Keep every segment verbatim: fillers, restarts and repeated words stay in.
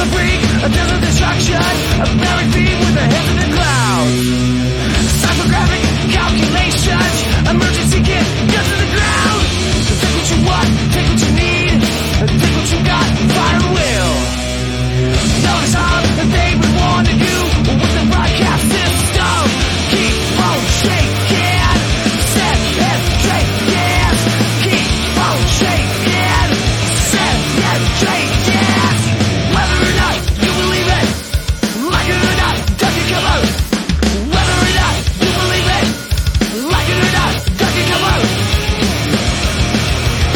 the brink, a desert destruction, a buried feet with their heads in the clouds. Psychographic calculations, emergency kit, guns to the ground. Take what you want, take what you need, take what you got, fire the will. Notice how they would want to do with the broadcast system. Keep on shaking, set and straight, yes. Keep on shaking, set and straight, yes. Whether or not you believe it, like it or not, does it come out? Whether or not you believe it, like it or not, does it come out?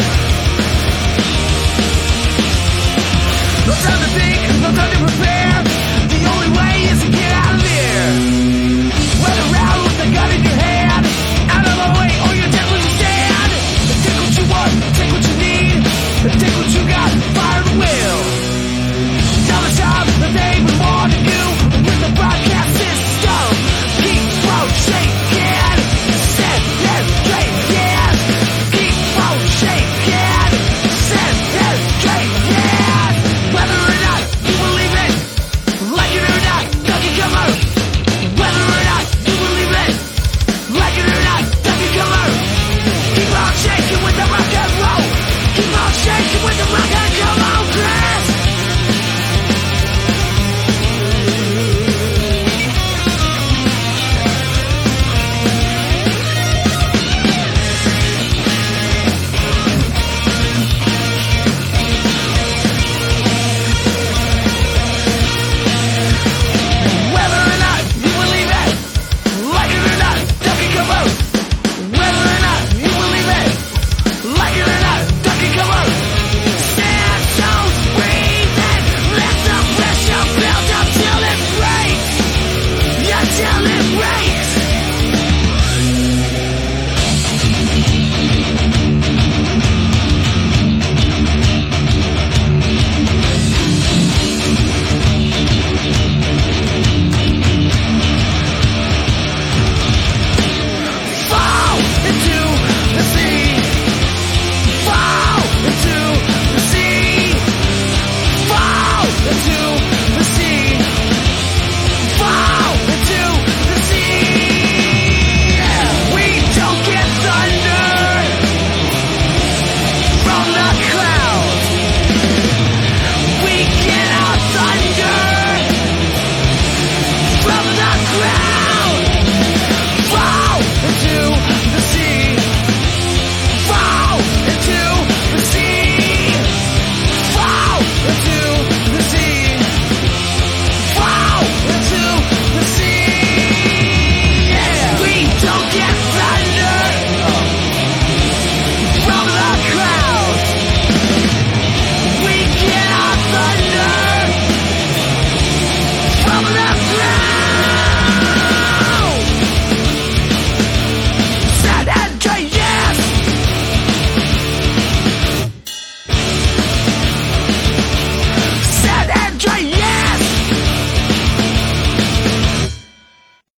No time to think, no time to prepare.